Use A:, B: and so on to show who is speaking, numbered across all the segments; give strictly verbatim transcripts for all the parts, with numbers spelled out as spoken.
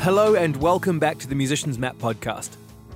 A: Hello and welcome back to the Musician's Map podcast.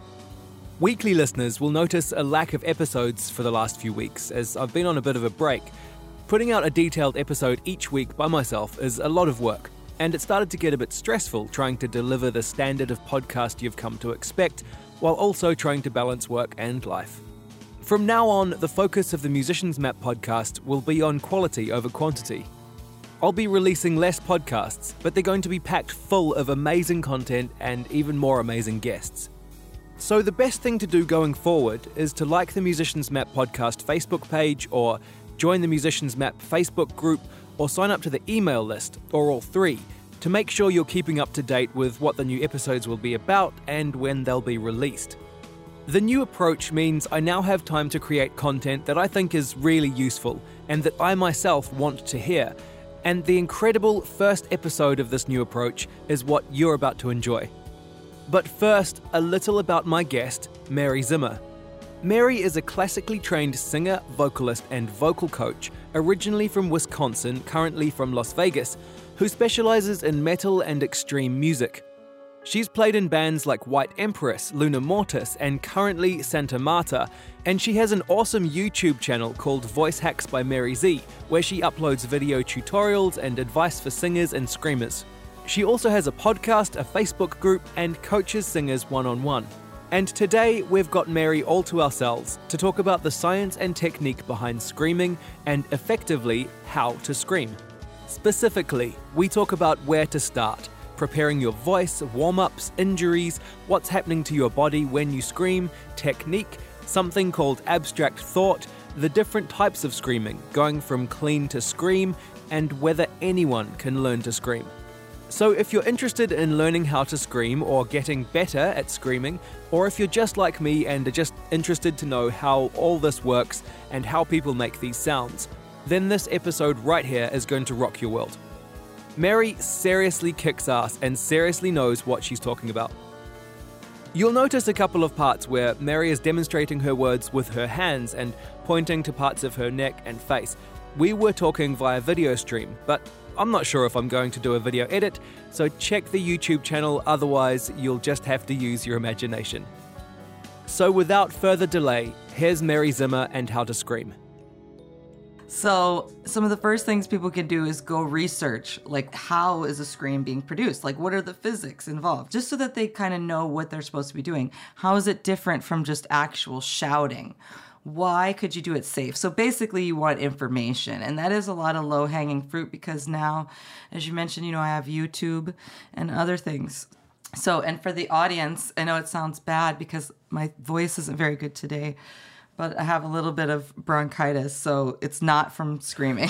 A: Weekly listeners will notice a lack of episodes for the last few weeks, as I've been on a bit of a break. Putting out a detailed episode each week by myself is a lot of work, and it started to get a bit stressful trying to deliver the standard of podcast you've come to expect, while also trying to balance work and life. From now on, the focus of the Musician's Map podcast will be on quality over quantity. I'll be releasing less podcasts, but they're going to be packed full of amazing content and even more amazing guests. So the best thing to do going forward is to like the Musician's Map podcast Facebook page, or join the Musician's Map Facebook group, or sign up to the email list, or all three, to make sure you're keeping up to date with what the new episodes will be about and when they'll be released. The new approach means I now have time to create content that I think is really useful and that I myself want to hear. And the incredible first episode of this new approach is what you're about to enjoy. But first, a little about my guest, Mary Zimmer. Mary is a classically trained singer, vocalist, and vocal coach, originally from Wisconsin, currently from Las Vegas, who specializes in metal and extreme music. She's played in bands like White Empress, Luna Mortis, and currently Santa Marta, and she has an awesome YouTube channel called Voice Hacks by Mary Z, where she uploads video tutorials and advice for singers and screamers. She also has a podcast, a Facebook group, and coaches singers one-on-one. And today, we've got Mary all to ourselves to talk about the science and technique behind screaming and, effectively, how to scream. Specifically, we talk about where to start, preparing your voice, warm-ups, injuries, what's happening to your body when you scream, technique, something called abstract thought, the different types of screaming, going from clean to scream, and whether anyone can learn to scream. So if you're interested in learning how to scream or getting better at screaming, or if you're just like me and are just interested to know how all this works and how people make these sounds, then this episode right here is going to rock your world. Mary seriously kicks ass and seriously knows what she's talking about. You'll notice a couple of parts where Mary is demonstrating her words with her hands and pointing to parts of her neck and face. We were talking via video stream, but I'm not sure if I'm going to do a video edit, so check the YouTube channel, otherwise you'll just have to use your imagination. So without further delay, here's Mary Zimmer and how to scream.
B: So some of the first things people can do is go research, like, how is a scream being produced? Like, what are the physics involved? Just so that they kind of know what they're supposed to be doing. How is it different from just actual shouting? Why could you do it safe? So basically you want information, and that is a lot of low-hanging fruit because now, as you mentioned, you know, I have YouTube and other things. So, and for the audience, I know it sounds bad because my voice isn't very good today, but I have a little bit of bronchitis, so it's not from screaming.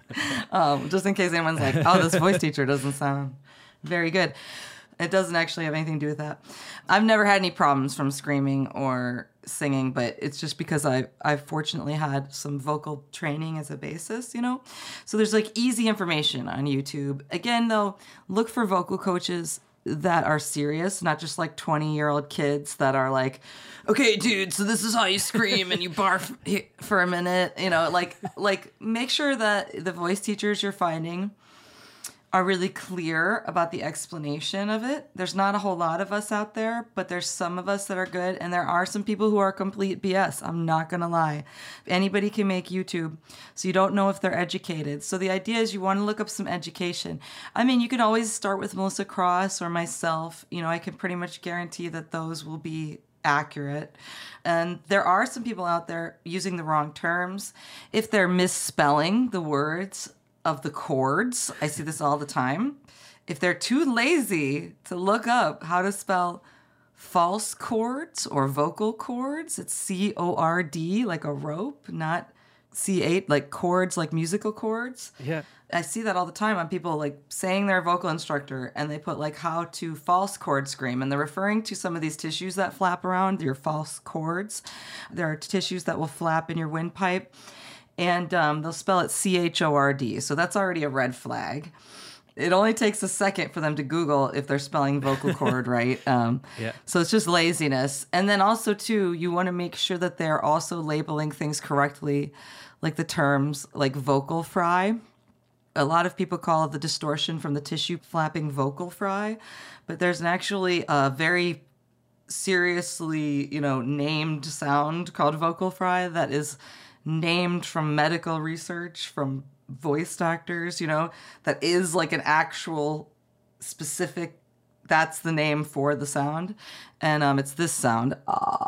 B: um, just in case anyone's like, oh, this voice teacher doesn't sound very good. It doesn't actually have anything to do with that. I've never had any problems from screaming or singing, but it's just because I've, I've fortunately had some vocal training as a basis, you know? So there's like easy information on YouTube. Again, though, look for vocal coaches that are serious, not just like twenty-year-old kids that are like, okay, dude, so this is how you scream and you barf for a minute, you know, like, like make sure that the voice teachers you're finding are really clear about the explanation of it. There's not a whole lot of us out there, but there's some of us that are good, and there are some people who are complete B S. I'm not gonna lie. Anybody can make YouTube, so you don't know if they're educated. So the idea is you want to look up some education. I mean, you can always start with Melissa Cross or myself. You know, I can pretty much guarantee that those will be accurate. And there are some people out there using the wrong terms. If they're misspelling the words of the chords, I see this all the time. If they're too lazy to look up how to spell false chords or vocal chords, it's C O R D, like a rope, not C eight, like chords, like musical chords.
A: Yeah.
B: I see that all the time on people like saying they're a vocal instructor and they put like how to false chord scream, and they're referring to some of these tissues that flap around your false chords. There are tissues that will flap in your windpipe. And um, they'll spell it C H O R D. So that's already a red flag. It only takes a second for them to Google if they're spelling vocal cord right. Um,
A: yeah.
B: So it's just laziness. And then also, too, you want to make sure that they're also labeling things correctly, like the terms like vocal fry. A lot of people call it the distortion from the tissue flapping vocal fry, but there's an actually a very seriously, you know, named sound called vocal fry that is named from medical research, from voice doctors, you know, that is like an actual specific, that's the name for the sound. And um, it's this sound.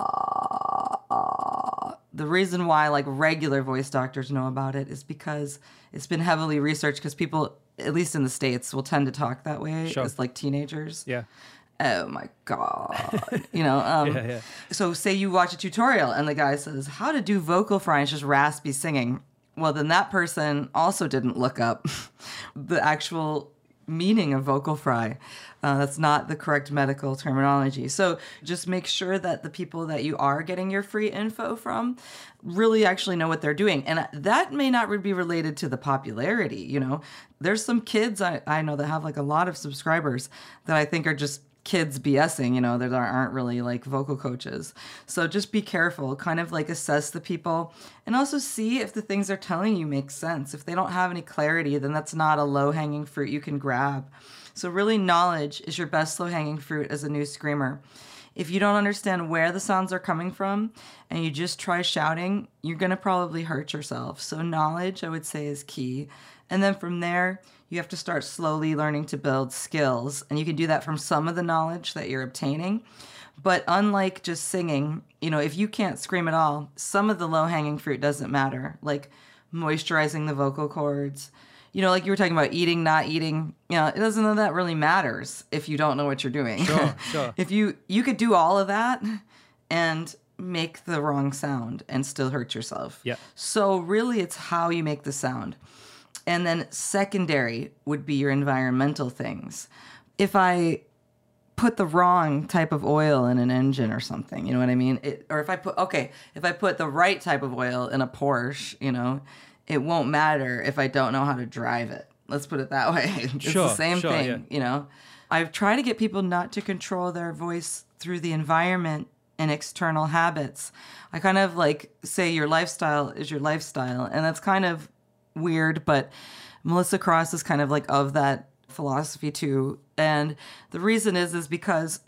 B: Ah, ah. The reason why like regular voice doctors know about it is because it's been heavily researched, because people, at least in the States, will tend to talk that way
A: Sure.
B: as like teenagers.
A: Yeah.
B: Oh my God. You know, um,
A: Yeah, yeah.
B: so say you watch a tutorial and the guy says, how to do vocal fry, and it's just raspy singing. Well, then that person also didn't look up the actual meaning of vocal fry. Uh, that's not the correct medical terminology. So just make sure that the people that you are getting your free info from really actually know what they're doing. And that may not be related to the popularity, you know. There's some kids I, I know that have like a lot of subscribers that I think are just kids BSing, you know, that aren't really like vocal coaches. So just be careful, kind of like assess the people, and also see if the things they're telling you make sense. If they don't have any clarity, then that's not a low-hanging fruit you can grab. So really, knowledge is your best low-hanging fruit as a new screamer. If you don't understand where the sounds are coming from and you just try shouting, you're going to probably hurt yourself. So knowledge, I would say, is key. And then from there, you have to start slowly learning to build skills. And you can do that from some of the knowledge that you're obtaining. But unlike just singing, you know, if you can't scream at all, some of the low-hanging fruit doesn't matter, like moisturizing the vocal cords. You know, like you were talking about eating, not eating, you know, it doesn't know that really matters if you don't know what you're doing.
A: Sure, sure.
B: If you, you could do all of that and make the wrong sound and still hurt yourself.
A: Yeah.
B: So really it's how you make the sound. And then secondary would be your environmental things. If I put the wrong type of oil in an engine or something, you know what I mean? It, or if I put, okay, if I put the right type of oil in a Porsche, you know, it won't matter if I don't know how to drive it. Let's put it that way. It's
A: Sure,
B: the same
A: sure,
B: thing,
A: yeah.
B: you know? I've tried to get people not to control their voice through the environment and external habits. I kind of like say your lifestyle is your lifestyle, and that's kind of weird, but Melissa Cross is kind of like of that philosophy too. And the reason is, is because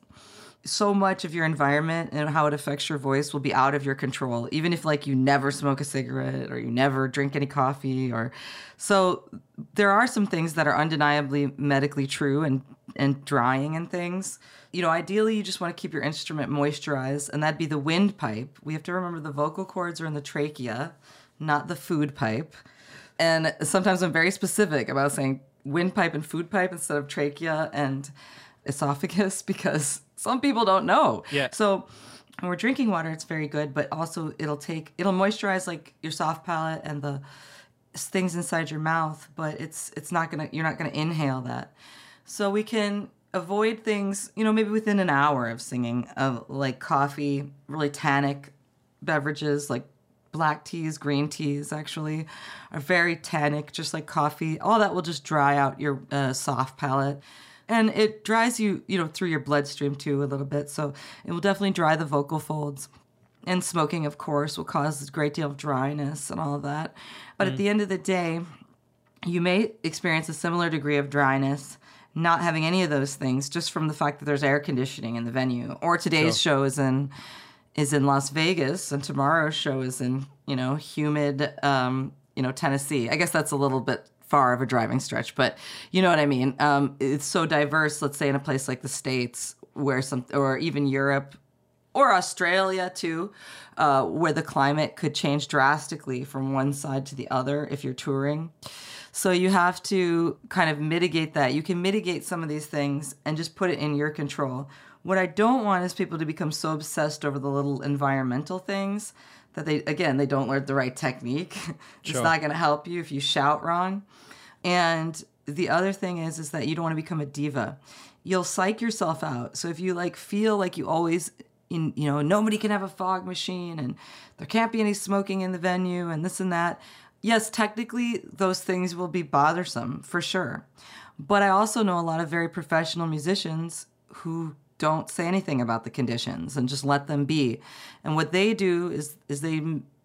B: so much of your environment and how it affects your voice will be out of your control, even if like you never smoke a cigarette or you never drink any coffee. Or so there are some things that are undeniably medically true, and and drying and things. You know, ideally you just want to keep your instrument moisturized, and that'd be the windpipe. We have to remember the vocal cords are in the trachea, not the food pipe. And sometimes I'm very specific about saying windpipe and food pipe instead of trachea and esophagus, because some people don't know.
A: Yeah.
B: So when we're drinking water, it's very good, but also it'll take, it'll moisturize like your soft palate and the things inside your mouth, but it's it's not gonna, you're not gonna inhale that. So we can avoid things, you know, maybe within an hour of singing, of like coffee, really tannic beverages like black teas, green teas actually are very tannic, just like coffee. All that will just dry out your uh, soft palate. And it dries you, you know, through your bloodstream too a little bit. So it will definitely dry the vocal folds. And smoking, of course, will cause a great deal of dryness and all of that. But mm. at the end of the day, you may experience a similar degree of dryness, not having any of those things, just from the fact that there's air conditioning in the venue. Or today's
A: Sure.
B: show is in is in Las Vegas, and tomorrow's show is in, you know, humid, um, you know, Tennessee. I guess that's a little bit far of a driving stretch, but you know what I mean. Um, it's so diverse. Let's say in a place like the States, where some, or even Europe, or Australia too, uh, where the climate could change drastically from one side to the other if you're touring. So you have to kind of mitigate that. You can mitigate some of these things and just put it in your control. What I don't want is people to become so obsessed over the little environmental things that they, again, they don't learn the right technique. It's
A: Sure.
B: not going to help you if you shout wrong. And the other thing is, is that you don't want to become a diva. You'll psych yourself out. So if you like feel like you always, in, you know, nobody can have a fog machine and there can't be any smoking in the venue and this and that. Yes, technically those things will be bothersome for sure. But I also know a lot of very professional musicians who don't say anything about the conditions and just let them be. And what they do is is they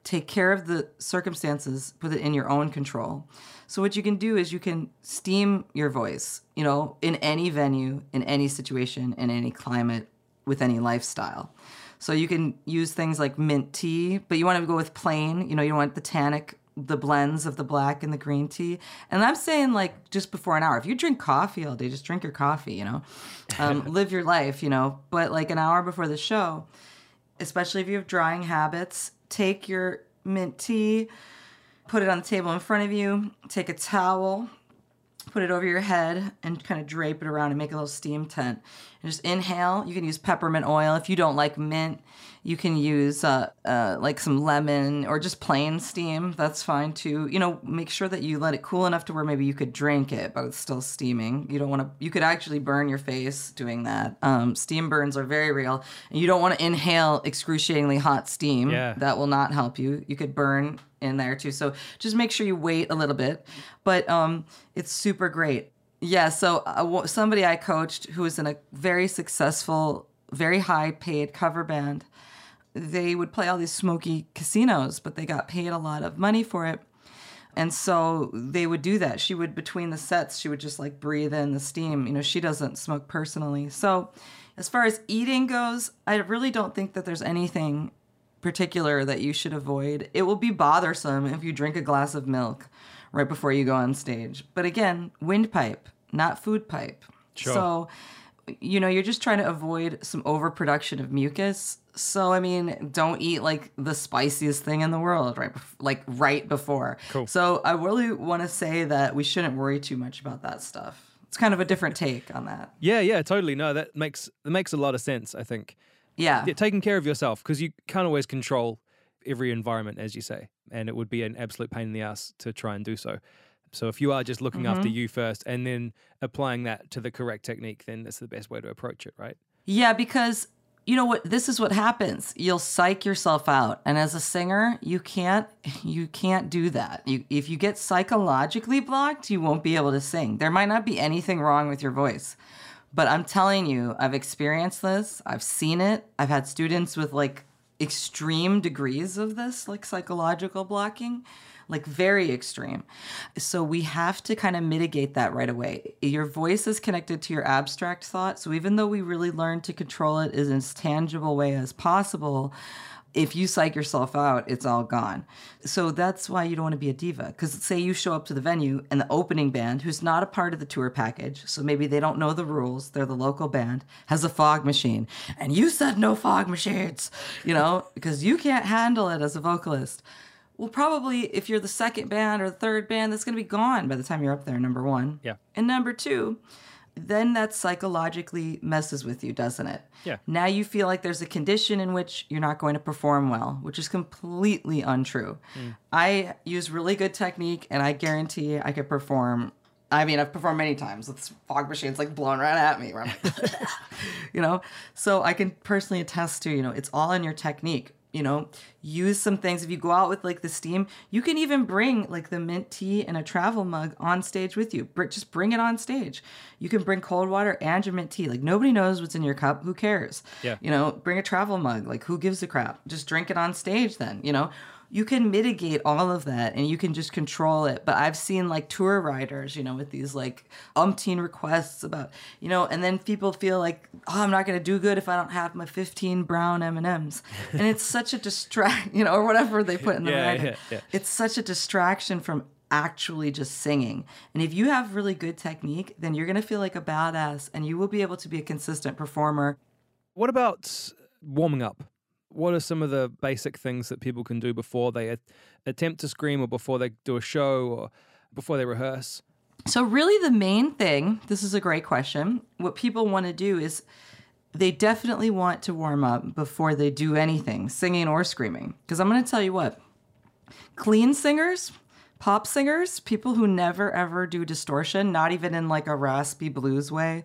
B: take care of the circumstances, put it in your own control. So what you can do is you can steam your voice, you know, in any venue, in any situation, in any climate, with any lifestyle. So you can use things like mint tea, but you want to go with plain, you know, you don't want the tannic, the blends of the black and the green tea. And I'm saying like just before an hour. If you drink coffee all day, just drink your coffee, you know, um, live your life, you know, but like an hour before the show, especially if you have drying habits, take your mint tea, put it on the table in front of you, take a towel, put it over your head and kind of drape it around and make a little steam tent. And just inhale. You can use peppermint oil. If you don't like mint, you can use uh, uh, like some lemon or just plain steam. That's fine too. You know, make sure that you let it cool enough to where maybe you could drink it, but it's still steaming. You don't want to, you could actually burn your face doing that. Um, steam burns are very real. And you don't want to inhale excruciatingly hot steam.
A: Yeah.
B: That will not help you. You could burn in there too. So just make sure you wait a little bit. But um, it's super great. Yeah, so uh, somebody I coached who was in a very successful, very high-paid cover band, they would play all these smoky casinos, but they got paid a lot of money for it. And so they would do that. She would, between the sets, she would just like breathe in the steam. You know, she doesn't smoke personally. So as far as eating goes, I really don't think that there's anything particular that you should avoid. It will be bothersome if you drink a glass of milk right before you go on stage. But again, windpipe, not food pipe.
A: Sure.
B: So, you know, you're just trying to avoid some overproduction of mucus. So, I mean, don't eat like the spiciest thing in the world, right? Bef- like right before.
A: Cool.
B: So I really want to say that we shouldn't worry too much about that stuff. It's kind of a different take on that.
A: Yeah, yeah, totally. No, that makes that makes a lot of sense, I think.
B: Yeah.
A: Yeah, taking care of yourself, because you can't always control every environment, as you say, and it would be an absolute pain in the ass to try and do so. So if you are just looking
B: Mm-hmm.
A: after you first and then applying that to the correct technique, then that's the best way to approach it, right?
B: Yeah, because you know what? This is what happens. You'll psych yourself out, and as a singer, you can't you can't do that. You, if you get psychologically blocked, you won't be able to sing. There might not be anything wrong with your voice, but I'm telling you, I've experienced this. I've seen it. I've had students with like extreme degrees of this, like psychological blocking, like very extreme. So we have to kind of mitigate that right away. Your voice is connected to your abstract thought. So even though we really learn to control it in as tangible way as possible, if you psych yourself out, it's all gone. So that's why you don't want to be a diva. Because say you show up to the venue and the opening band, who's not a part of the tour package, so maybe they don't know the rules, they're the local band, has a fog machine. And you said no fog machines, you know, because you can't handle it as a vocalist. Well, probably if you're the second band or the third band, that's going to be gone by the time you're up there, number one.
A: Yeah.
B: And number two, then that psychologically messes with you, doesn't it?
A: Yeah.
B: Now you feel like there's a condition in which you're not going to perform well, which is completely untrue. Mm. I use really good technique, and I guarantee I could perform. I mean, I've performed many times with fog machines like blowing right at me, where I'm like, you know? So I can personally attest to, you know, it's all in your technique. You know, use some things. If you go out with like the steam, you can even bring like the mint tea in a travel mug on stage with you. Br- just bring it on stage. You can bring cold water and your mint tea. Like nobody knows what's in your cup. Who cares?
A: Yeah.
B: You know, bring a travel mug. Like who gives a crap? Just drink it on stage then, you know. You can mitigate all of that and you can just control it. But I've seen like tour riders, you know, with these like umpteen requests about, you know, and then people feel like, oh, I'm not going to do good if I don't have my fifteen brown M and M's. And it's such a distract, you know, or whatever they put in the
A: yeah,
B: rider.
A: yeah, yeah.
B: It's such a distraction from actually just singing. And if you have really good technique, then you're going to feel like a badass and you will be able to be a consistent performer.
A: What about warming up? What are some of the basic things that people can do before they a- attempt to scream or before they do a show or before they rehearse?
B: So really the main thing, this is a great question, what people want to do is they definitely want to warm up before they do anything, singing or screaming. Because I'm going to tell you what, clean singers, pop singers, people who never ever do distortion, not even in like a raspy blues way,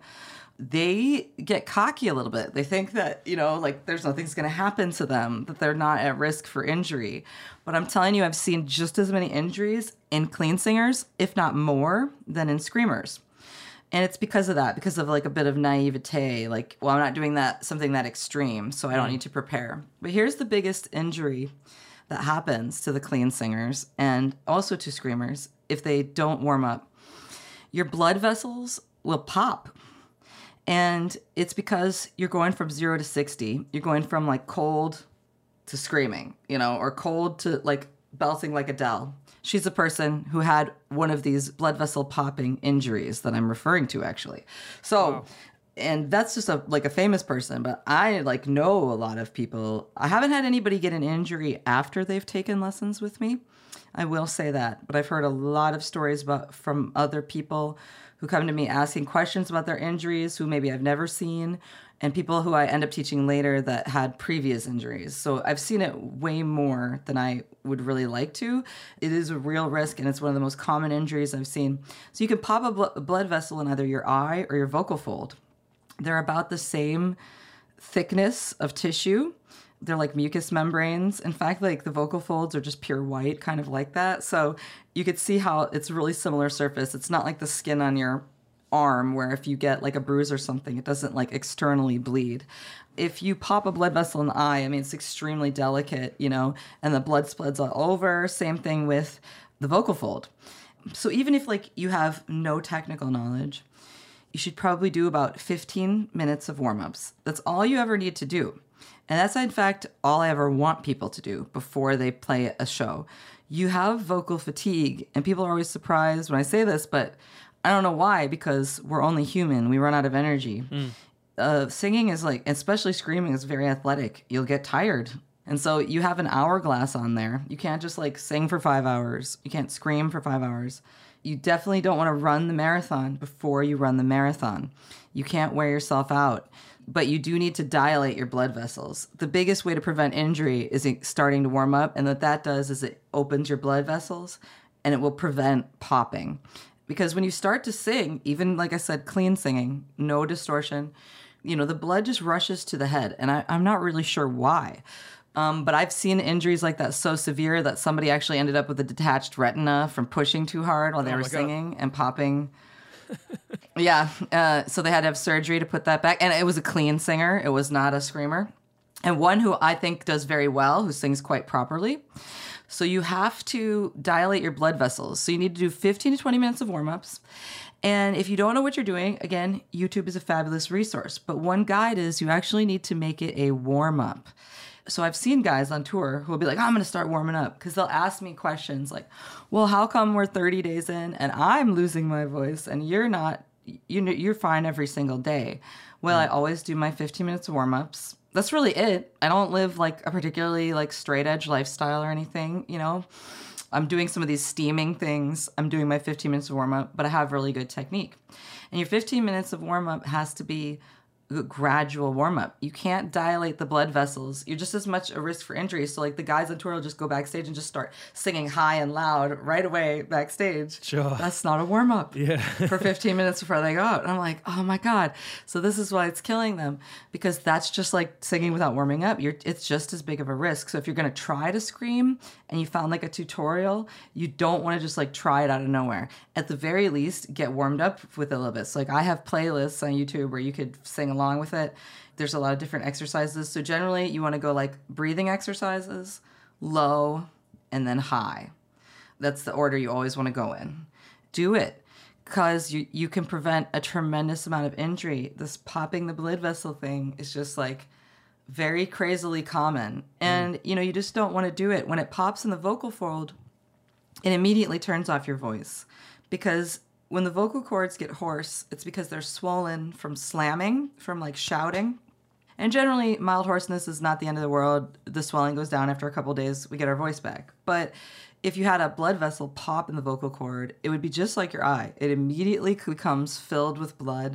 B: they get cocky a little bit. They think that, you know, like there's nothing's going to happen to them, that they're not at risk for injury. But I'm telling you, I've seen just as many injuries in clean singers, if not more, than in screamers. And it's because of that, because of like a bit of naivete, like, well, I'm not doing that something that extreme, so I don't need to prepare. But here's the biggest injury that happens to the clean singers and also to screamers if they don't warm up. Your blood vessels will pop. And it's because you're going from zero to sixty. You're going from like cold to screaming, you know, or cold to like belting like Adele. She's a person who had one of these blood vessel popping injuries that I'm referring to, actually. So, wow. And that's just a like a famous person, but I like know a lot of people. I haven't had anybody get an injury after they've taken lessons with me. I will say that, but I've heard a lot of stories about from other people who come to me asking questions about their injuries, who maybe I've never seen, and people who I end up teaching later that had previous injuries. So I've seen it way more than I would really like to. It is a real risk, and it's one of the most common injuries I've seen. So you can pop a, bl- a blood vessel in either your eye or your vocal fold. They're about the same thickness of tissue. They're like mucous membranes. In fact, like the vocal folds are just pure white, kind of like that. So you could see how it's a really similar surface. It's not like the skin on your arm where if you get like a bruise or something, it doesn't like externally bleed. If you pop a blood vessel in the eye, I mean, it's extremely delicate, you know, and the blood spreads all over. Same thing with the vocal fold. So even if like you have no technical knowledge, you should probably do about fifteen minutes of warm-ups. That's all you ever need to do. And that's, in fact, all I ever want people to do before they play a show. You have vocal fatigue, and people are always surprised when I say this, but I don't know why, because we're only human. We run out of energy. Mm. Uh, singing is like, especially screaming, is very athletic. You'll get tired. And so you have an hourglass on there. You can't just like sing for five hours. You can't scream for five hours. You definitely don't want to run the marathon before you run the marathon. You can't wear yourself out. But you do need to dilate your blood vessels. The biggest way to prevent injury is starting to warm up. And what that does is it opens your blood vessels and it will prevent popping. Because when you start to sing, even like I said, clean singing, no distortion, you know, the blood just rushes to the head. And I, I'm not really sure why. Um, but I've seen injuries like that so severe that somebody actually ended up with a detached retina from pushing too hard while they oh were singing God. and popping. Yeah. Uh, so they had to have surgery to put that back. And it was a clean singer. It was not a screamer. And one who I think does very well, who sings quite properly. So you have to dilate your blood vessels. So you need to do fifteen to twenty minutes of warm-ups. And if you don't know what you're doing, again, YouTube is a fabulous resource. But one guide is you actually need to make it a warm-up. So I've seen guys on tour who will be like, oh, I'm going to start warming up, because they'll ask me questions like, well, how come we're thirty days in and I'm losing my voice and you're not, you know, you're fine every single day. Well, mm. I always do my fifteen minutes of warm-ups. That's really it. I don't live like a particularly like straight edge lifestyle or anything, you know. I'm doing some of these steaming things. I'm doing my fifteen minutes of warm-up, but I have really good technique. And your fifteen minutes of warm-up has to be gradual warm-up. You can't dilate the blood vessels. You're just as much a risk for injury. So like the guys on tour will just go backstage and just start singing high and loud right away backstage. Sure. That's not a warm-up. Yeah. For fifteen minutes before they go out. And I'm like, oh my God. So this is why it's killing them, because that's just like singing without warming up. You're, it's just as big of a risk. So if you're going to try to scream and you found like a tutorial, you don't want to just like try it out of nowhere. At the very least, get warmed up with it a little bit. So like I have playlists on YouTube where you could sing along along with it. There's a lot of different exercises. So generally you want to go like breathing exercises, low, and then high. That's the order you always want to go in. Do it, because you, you can prevent a tremendous amount of injury. This popping the blood vessel thing is just like very crazily common. And, mm. you know, you just don't want to do it. When it pops in the vocal fold, it immediately turns off your voice, because when the vocal cords get hoarse, it's because they're swollen from slamming, from like shouting. And generally, mild hoarseness is not the end of the world. The swelling goes down after a couple days. We get our voice back. But if you had a blood vessel pop in the vocal cord, it would be just like your eye. It immediately becomes filled with blood.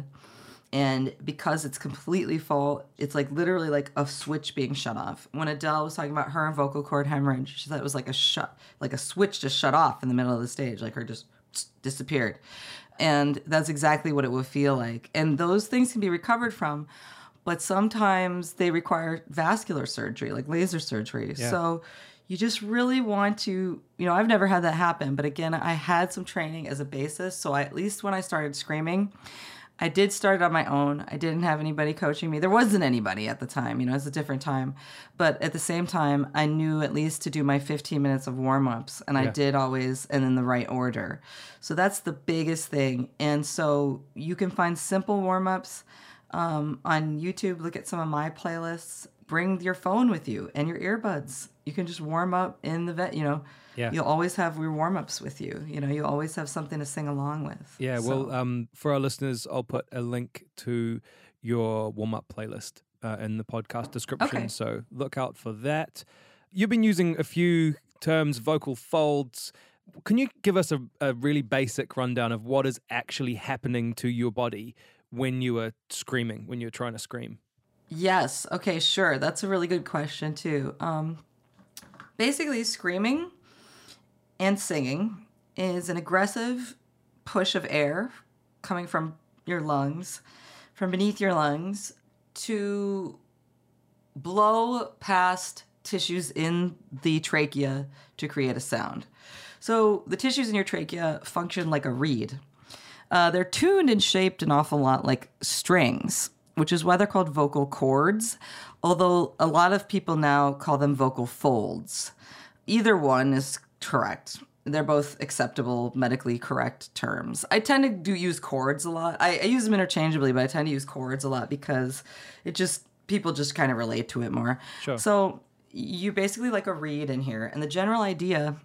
B: And because it's completely full, it's like literally like a switch being shut off. When Adele was talking about her vocal cord hemorrhage, she said it was like a shut, like a switch just shut off in the middle of the stage, like her just disappeared. And that's exactly what it will feel like. And those things can be recovered from, but sometimes they require vascular surgery, like laser surgery. Yeah. So you just really want to, you know, I've never had that happen, but again, I had some training as a basis. So I, at least when I started screaming, I did start it on my own. I didn't have anybody coaching me. There wasn't anybody at the time, you know, it's a different time. But at the same time, I knew at least to do my fifteen minutes of warm-ups, and I
A: Yeah.
B: did always, and in the right order. So that's the biggest thing. And so you can find simple warm-ups um, on YouTube. Look at some of my playlists. Bring your phone with you and your earbuds. You can just warm up in the vet, you know.
A: Yeah.
B: You'll always have your warm-ups with you. You know, you always have something to sing along with.
A: Yeah,
B: So-
A: well, um, for our listeners, I'll put a link to your warm-up playlist uh, in the podcast description,
B: Okay.
A: so look out for that. You've been using a few terms, vocal folds. Can you give us a, a really basic rundown of what is actually happening to your body when you are screaming, when you're trying to scream?
B: Yes. Okay, sure. That's a really good question, too. Um, basically, screaming and singing is an aggressive push of air coming from your lungs, from beneath your lungs, to blow past tissues in the trachea to create a sound. So the tissues in your trachea function like a reed. Uh, they're tuned and shaped an awful lot like strings, which is why they're called vocal cords, although a lot of people now call them vocal folds. Either one is correct. They're both acceptable, medically correct terms. I tend to do use cords a lot. I, I use them interchangeably, but I tend to use cords a lot because it just, people just kind of relate to it more.
A: Sure.
B: So you basically like a reed in here. And the general idea,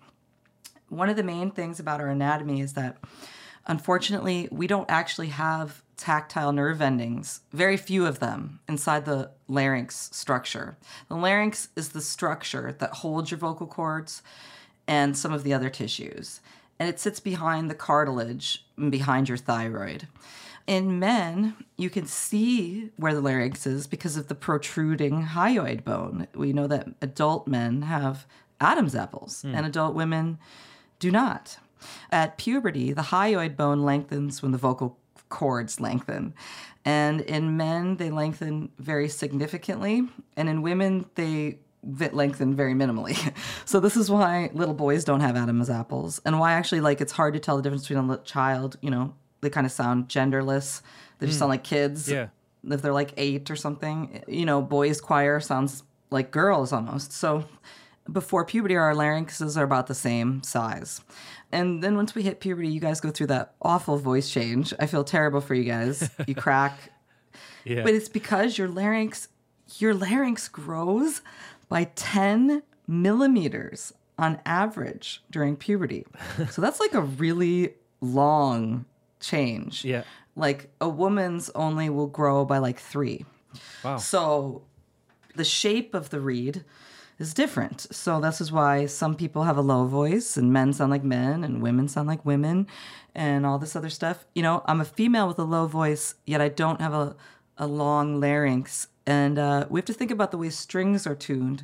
B: one of the main things about our anatomy is that, unfortunately, we don't actually have tactile nerve endings, very few of them, inside the larynx structure. The larynx is the structure that holds your vocal cords and some of the other tissues. And it sits behind the cartilage and behind your thyroid. In men, you can see where the larynx is because of the protruding hyoid bone. We know that adult men have Adam's apples and adult women do not. At puberty, the hyoid bone lengthens when the vocal cords lengthen. And in men, they lengthen very significantly. And in women, they vi- lengthen very minimally. So this is why little boys don't have Adam's apples, and why actually, like, it's hard to tell the difference between a little child, you know, they kind of sound genderless. They just sound like kids.
A: Yeah.
B: If they're like eight or something, you know, boys choir sounds like girls almost. So before puberty, our larynxes are about the same size. And then once we hit puberty, you guys go through that awful voice change. I feel terrible for you guys. You crack.
A: Yeah.
B: But it's because your larynx, your larynx grows by ten millimeters on average during puberty. So that's like a really long change.
A: Yeah.
B: Like a woman's only will grow by like three.
A: Wow.
B: So the shape of the reed is different. So this is why some people have a low voice and men sound like men and women sound like women and all this other stuff. You know, I'm a female with a low voice, yet I don't have a, a long larynx. And uh, we have to think about the way strings are tuned.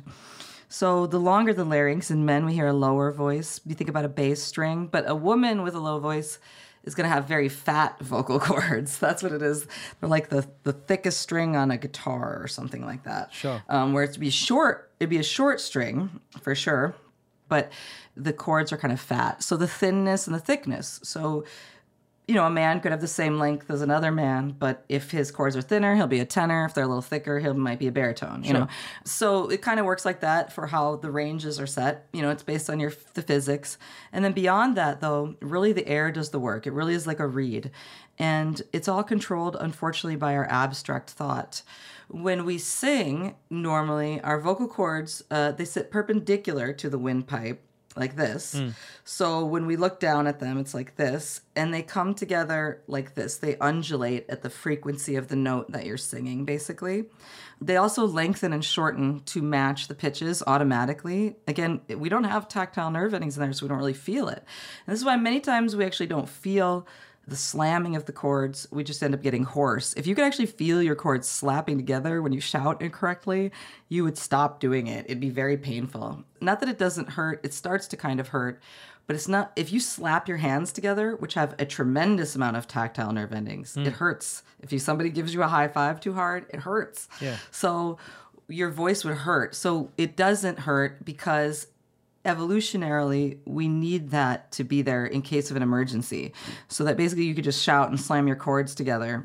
B: So the longer the larynx, in men we hear a lower voice. You think about a bass string, but a woman with a low voice is going to have very fat vocal cords. That's what it is. They're like the, the thickest string on a guitar or something like that.
A: Sure.
B: Um, where it'd be short, it'd be a short string for sure, but the chords are kind of fat. So the thinness and the thickness. So, you know, a man could have the same length as another man, but if his chords are thinner, he'll be a tenor. If they're a little thicker, he might be a baritone, you
A: Sure.
B: know. So it kind of works like that for how the ranges are set. You know, it's based on your the physics. And then beyond that, though, really the air does the work. It really is like a reed. And it's all controlled, unfortunately, by our abstract thought. When we sing, normally, our vocal cords, uh, they sit perpendicular to the windpipe, like this.
A: Mm.
B: So when we look down at them, it's like this, and they come together like this. They undulate at the frequency of the note that you're singing, basically. They also lengthen and shorten to match the pitches automatically. Again, we don't have tactile nerve endings in there, so we don't really feel it. And this is why many times we actually don't feel the slamming of the chords. We just end up getting hoarse. If you could actually feel your chords slapping together when you shout incorrectly, you would stop doing it. It'd be very painful. Not that it doesn't hurt. It starts to kind of hurt, but it's not, if you slap your hands together, which have a tremendous amount of tactile nerve endings, it hurts. If you somebody gives you a high five too hard, it hurts.
A: Yeah.
B: So your voice would hurt. So it doesn't hurt because evolutionarily, we need that to be there in case of an emergency. So that basically you could just shout and slam your chords together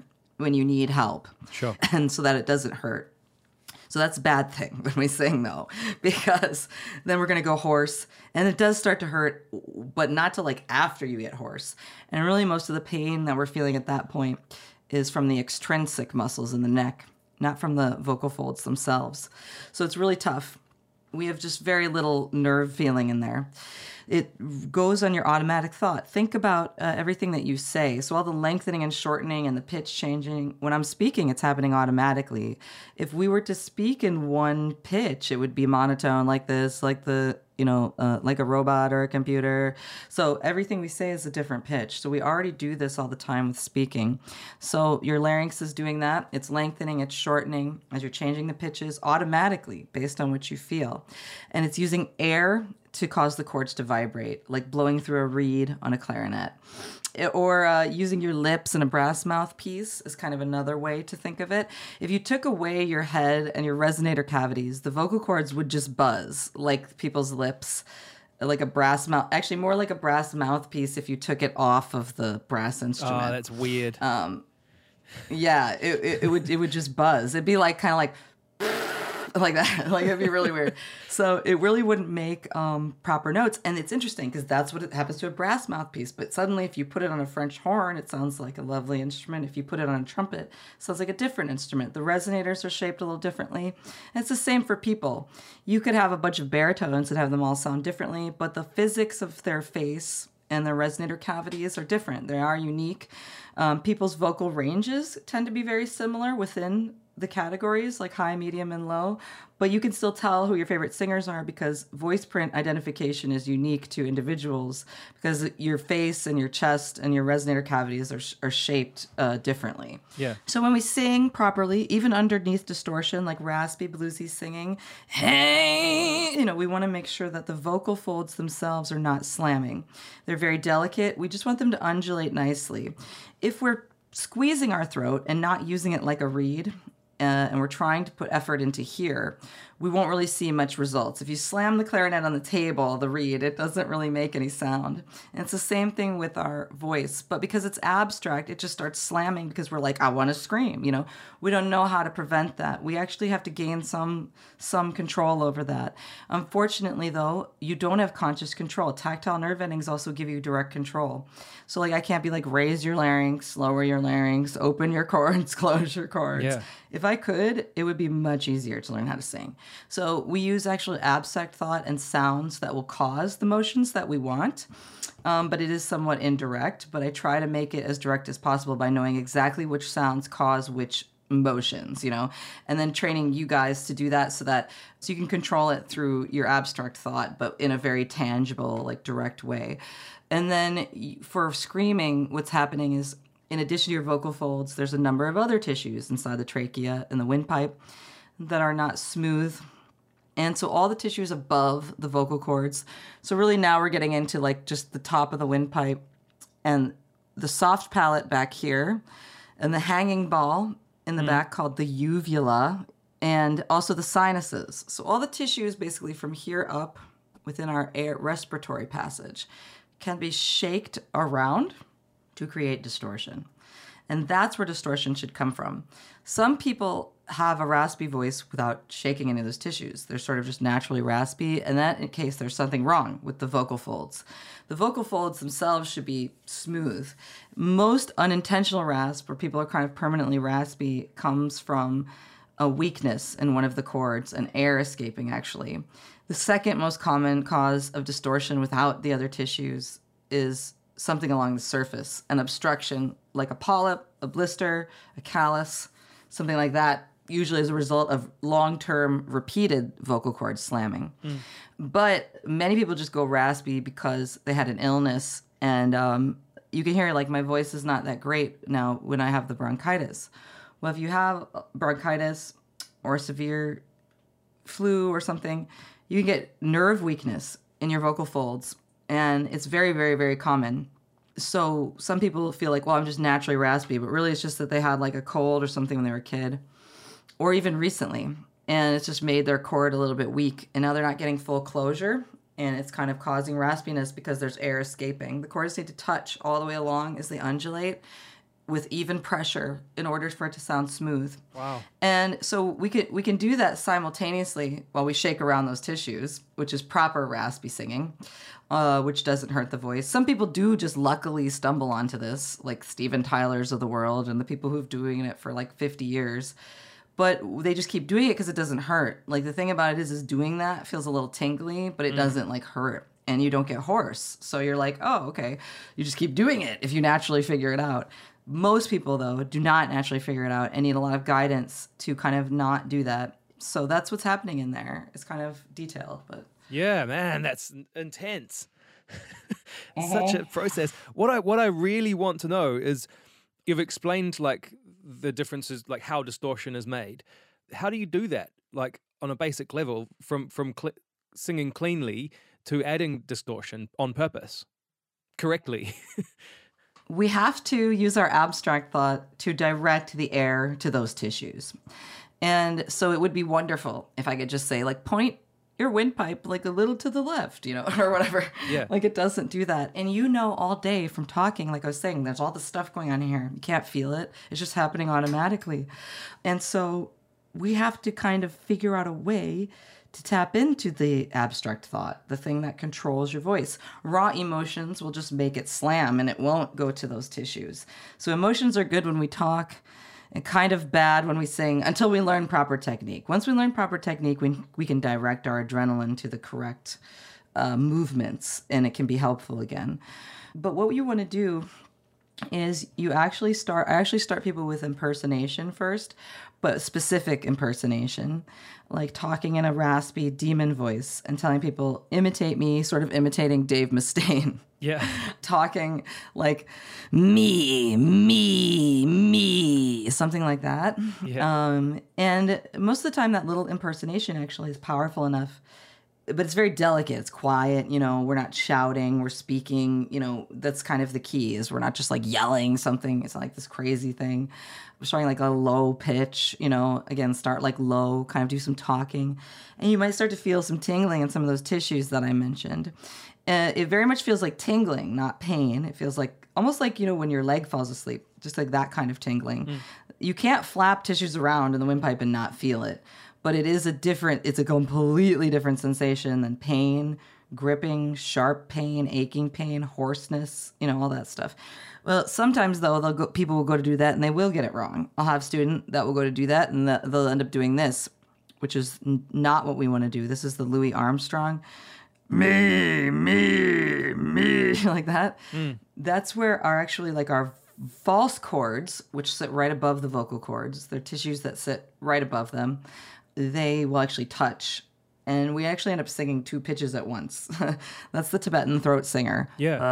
B: when you need help.
A: Sure.
B: And so that it doesn't hurt. So that's a bad thing when we sing, though, because then we're going to go hoarse. And it does start to hurt, but not till like after you get hoarse. And really most of the pain that we're feeling at that point is from the extrinsic muscles in the neck, not from the vocal folds themselves. So it's really tough. We have just very little nerve feeling in there. It goes on your automatic thought. Think about uh, everything that you say. So all the lengthening and shortening and the pitch changing, when I'm speaking, it's happening automatically. If we were to speak in one pitch, it would be monotone like this, like the, you know, uh, like a robot or a computer. So everything we say is a different pitch. So we already do this all the time with speaking. So your larynx is doing that. It's lengthening, it's shortening as you're changing the pitches automatically based on what you feel. And it's using air to cause the chords to vibrate, like blowing through a reed on a clarinet. Or uh, using your lips in a brass mouthpiece is kind of another way to think of it. If you took away your head and your resonator cavities, the vocal cords would just buzz like people's lips, like a brass mouth, actually more like a brass mouthpiece if you took it off of the brass instrument.
A: Oh, that's weird.
B: Um, yeah, it, it, it would it would just buzz. It'd be like kind of like like that. Like it'd be really weird. So it really wouldn't make um, proper notes. And it's interesting because that's what it happens to a brass mouthpiece. But suddenly if you put it on a French horn, it sounds like a lovely instrument. If you put it on a trumpet, it sounds like a different instrument. The resonators are shaped a little differently. And it's the same for people. You could have a bunch of baritones and have them all sound differently, but the physics of their face and their resonator cavities are different. They are unique. Um, people's vocal ranges tend to be very similar within the categories, like high, medium, and low, but you can still tell who your favorite singers are because voice print identification is unique to individuals because your face and your chest and your resonator cavities are, are shaped uh, differently.
A: Yeah.
B: So when we sing properly, even underneath distortion, like raspy, bluesy singing, hey, you know, we want to make sure that the vocal folds themselves are not slamming. They're very delicate. We just want them to undulate nicely. If we're squeezing our throat and not using it like a reed, Uh, and we're trying to put effort into here, we won't really see much results. If you slam the clarinet on the table, the reed, it doesn't really make any sound. And it's the same thing with our voice. But because it's abstract, it just starts slamming because we're like, I want to scream. You know, we don't know how to prevent that. We actually have to gain some some control over that. Unfortunately, though, you don't have conscious control. Tactile nerve endings also give you direct control. So, like, I can't be like, raise your larynx, lower your larynx, open your cords, close your cords.
A: Yeah.
B: If I could, it would be much easier to learn how to sing. So we use actually abstract thought and sounds that will cause the motions that we want, um, but it is somewhat indirect. But I try to make it as direct as possible by knowing exactly which sounds cause which motions, you know, and then training you guys to do that so that so you can control it through your abstract thought, but in a very tangible, like direct way. And then for screaming, what's happening is, in addition to your vocal folds, there's a number of other tissues inside the trachea and the windpipe that are not smooth. And so all the tissues above the vocal cords. So really now we're getting into like just the top of the windpipe and the soft palate back here and the hanging ball in the mm. back called the uvula and also the sinuses. So all the tissues basically from here up within our air respiratory passage can be shaked around to create distortion. And that's where distortion should come from. Some people have a raspy voice without shaking any of those tissues. They're sort of just naturally raspy, and that in case there's something wrong with the vocal folds. The vocal folds themselves should be smooth. Most unintentional rasp, where people are kind of permanently raspy, comes from a weakness in one of the cords, an air escaping actually. The second most common cause of distortion without the other tissues is something along the surface, an obstruction like a polyp, a blister, a callus, something like that, usually as a result of long-term repeated vocal cord slamming. Mm. But many people just go raspy because they had an illness, and um, you can hear like my voice is not that great now when I have the bronchitis. Well, if you have bronchitis or severe flu or something, you can get nerve weakness in your vocal folds, and it's very, very, very common. So some people feel like, well, I'm just naturally raspy, but really it's just that they had like a cold or something when they were a kid, or even recently, and it's just made their cord a little bit weak, and now they're not getting full closure, and it's kind of causing raspiness because there's air escaping. The cords need to touch all the way along as they undulate, with even pressure in order for it to sound smooth.
A: Wow.
B: And so we can we can do that simultaneously while we shake around those tissues, which is proper raspy singing, uh, which doesn't hurt the voice. Some people do just luckily stumble onto this, like Steven Tyler's of the world and the people who've doing it for like fifty years. But they just keep doing it because it doesn't hurt. Like the thing about it is, is doing that feels a little tingly, but it mm. doesn't like hurt. And you don't get hoarse. So you're like, oh, okay. You just keep doing it if you naturally figure it out. Most people, though, do not naturally figure it out and need a lot of guidance to kind of not do that. So that's what's happening in there. It's kind of detailed, but
A: yeah, man, that's intense.
B: uh-huh.
A: Such a process. What I what I really want to know is, you've explained like the differences, like how distortion is made. How do you do that? Like on a basic level, from from cl- singing cleanly to adding distortion on purpose, correctly.
B: We have to use our abstract thought to direct the air to those tissues. And so it would be wonderful if I could just say, like, point your windpipe like a little to the left, you know, or whatever.
A: Yeah.
B: Like it doesn't do that. And you know all day from talking, like I was saying, there's all this stuff going on here. You can't feel it. It's just happening automatically. And so we have to kind of figure out a way to tap into the abstract thought, the thing that controls your voice. Raw emotions will just make it slam and it won't go to those tissues. So emotions are good when we talk and kind of bad when we sing until we learn proper technique. Once we learn proper technique, we, we can direct our adrenaline to the correct uh, movements and it can be helpful again. But what you want to do is you actually start, I actually start people with impersonation first, but specific impersonation, like talking in a raspy demon voice and telling people, imitate me, sort of imitating Dave Mustaine.
A: Yeah.
B: Talking like me, me, me, something like that.
A: Yeah.
B: Um, and most of the time that little impersonation actually is powerful enough, but it's very delicate. It's quiet, you know, we're not shouting, we're speaking, you know, that's kind of the key is we're not just like yelling something. It's not like this crazy thing. We're starting like a low pitch, you know, again, start like low, kind of do some talking. And you might start to feel some tingling in some of those tissues that I mentioned. Uh, it very much feels like tingling, not pain. It feels like almost like, you know, when your leg falls asleep, just like that kind of tingling. Mm. You can't flap tissues around in the windpipe and not feel it. But it is a different, it's a completely different sensation than pain, gripping, sharp pain, aching pain, hoarseness, you know, all that stuff. Well, sometimes though, they'll go, people will go to do that and they will get it wrong. I'll have a student that will go to do that and the, they'll end up doing this, which is n- not what we want to do. This is the Louis Armstrong. Me, me, me, like that. Mm. That's where our actually like our false chords, which sit right above the vocal cords, they're tissues that sit right above them. They will actually touch. And we actually end up singing two pitches at once. That's the Tibetan throat singer.
A: Yeah.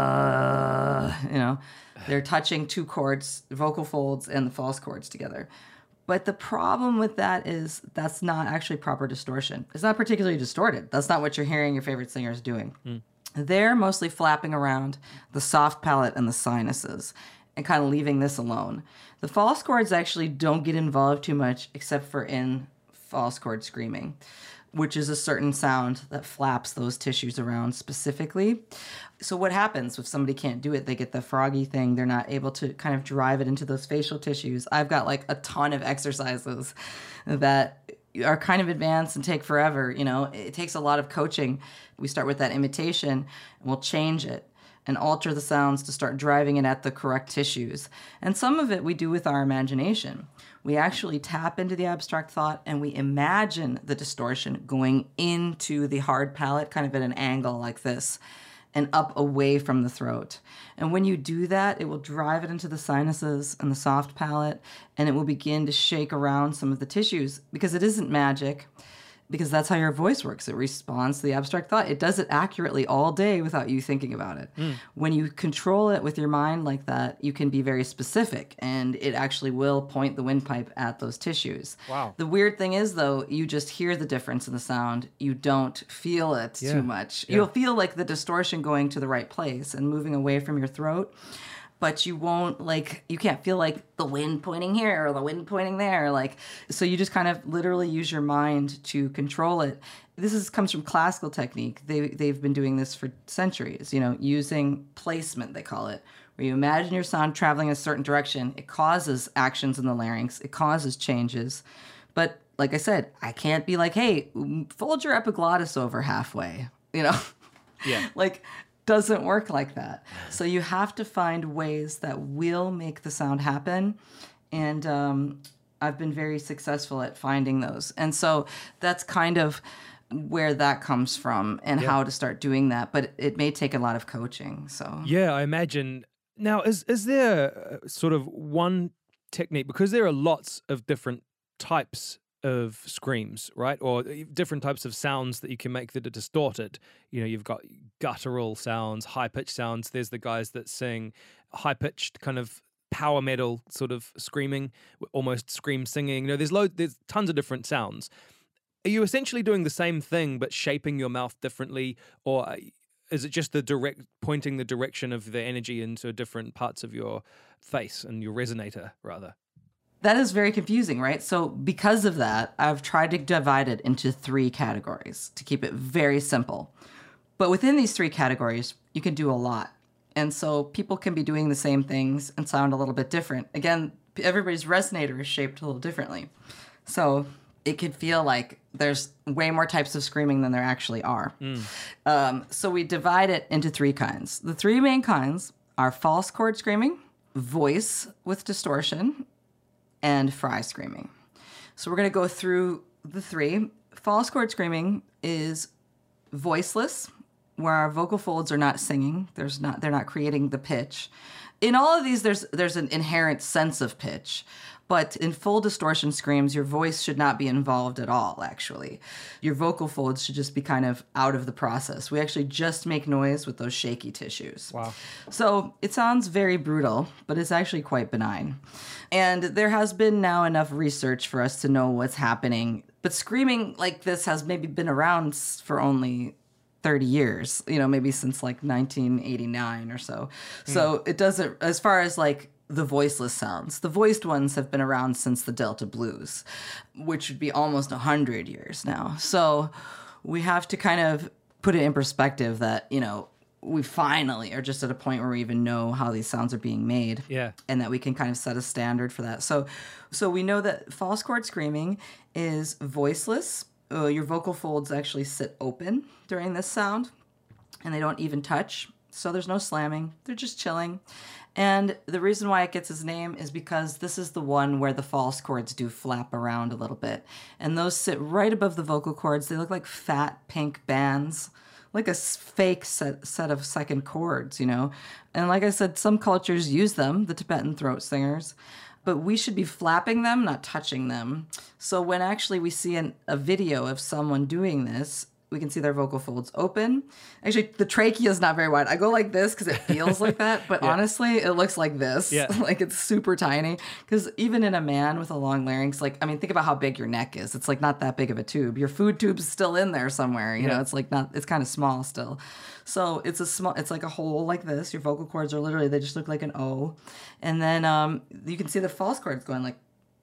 B: Uh, you know, they're touching two chords, vocal folds, and the false chords together. But the problem with that is that's not actually proper distortion. It's not particularly distorted. That's not what you're hearing your favorite singers doing. Mm. They're mostly flapping around the soft palate and the sinuses and kind of leaving this alone. The false chords actually don't get involved too much except for in false chord screaming, which is a certain sound that flaps those tissues around specifically. So what happens if somebody can't do it? They get the froggy thing. They're not able to kind of drive it into those facial tissues. I've got like a ton of exercises that are kind of advanced and take forever. You know, it takes a lot of coaching. We start with that imitation and we'll change it and alter the sounds to start driving it at the correct tissues. And some of it we do with our imagination. We actually tap into the abstract thought and we imagine the distortion going into the hard palate, kind of at an angle like this, and up away from the throat. And when you do that, it will drive it into the sinuses and the soft palate, and it will begin to shake around some of the tissues because it isn't magic. Because that's how your voice works. It responds to the abstract thought. It does it accurately all day without you thinking about it. Mm. When you control it with your mind like that, you can be very specific, and it actually will point the windpipe at those tissues.
A: Wow.
B: The weird thing is, though, you just hear the difference in the sound. You don't feel it
A: yeah.
B: too much.
A: Yeah.
B: You'll feel like the distortion going to the right place and moving away from your throat. But you won't like, you can't feel like the wind pointing here or the wind pointing there. Like, so you just kind of literally use your mind to control it. this is comes from classical technique. They they've been doing this for centuries, you know, using placement, they call it, where you imagine your sound traveling in a certain direction. It causes actions in the larynx. It causes changes. But like I said, I can't be like, hey, fold your epiglottis over halfway, you know?
A: Yeah.
B: Like, doesn't work like that. So you have to find ways that will make the sound happen. And um, I've been very successful at finding those. And so that's kind of where that comes from and
A: Yeah.
B: how to start doing that. But it may take a lot of coaching. So
A: Yeah, I imagine. Now, is is there uh, sort of one technique, because there are lots of different types of screams, right? Or different types of sounds that you can make that are distorted. You know, you've got guttural sounds, high-pitched sounds. There's the guys that sing high-pitched kind of power metal sort of screaming, almost scream singing. You know, there's loads, there's tons of different sounds. Are you essentially doing the same thing but shaping your mouth differently, or is it just the direct pointing the direction of the energy into different parts of your face and your resonator rather?
B: that is very confusing, right? So because of that, I've tried to divide it into three categories to keep it very simple. But within these three categories, you can do a lot. And so people can be doing the same things and sound a little bit different. Again, everybody's resonator is shaped a little differently. So it could feel like there's way more types of screaming than there actually are. Mm. Um, so we divide it into three kinds. The three main kinds are false chord screaming, voice with distortion, and fry screaming. So we're going to go through the three. False chord screaming is voiceless, where our vocal folds are not singing. There's not, they're not creating the pitch. In all of these, there's there's an inherent sense of pitch. But in full distortion screams, your voice should not be involved at all, actually. Your vocal folds should just be kind of out of the process. We actually just make noise with those shaky tissues.
A: Wow.
B: So it sounds very brutal, but it's actually quite benign. And there has been now enough research for us to know what's happening. But screaming like this has maybe been around for only thirty years, you know, maybe since like nineteen eighty-nine or so. Mm. So it doesn't, as far as like the voiceless sounds, the voiced ones have been around since the Delta Blues, which would be almost one hundred years now. So we have to kind of put it in perspective that, you know, we finally are just at a point where we even know how these sounds are being made.
A: Yeah.
B: And that we can kind of set a standard for that. So, so we know that false chord screaming is voiceless. Uh, your vocal folds actually sit open during this sound, and they don't even touch. So there's no slamming. They're just chilling. And the reason why it gets its name is because this is the one where the false chords do flap around a little bit. And those sit right above the vocal cords. They look like fat pink bands, like a fake set, set of second chords, you know. And like I said, some cultures use them, the Tibetan throat singers. But we should be flapping them, not touching them. So when actually we see an, a video of someone doing this, we can see their vocal folds open. Actually, the trachea is not very wide. I go like this because it feels like that. But yeah. Honestly, it looks like this.
A: Yeah.
B: Like it's super tiny. Because even in a man with a long larynx, like, I mean, think about how big your neck is. It's like not that big of a tube. Your food tube's still in there somewhere. You yeah. know, it's like not, it's kind of small still. So it's a small, it's like a hole like this. Your vocal cords are literally, they just look like an O. And then um, you can see the false cords going like,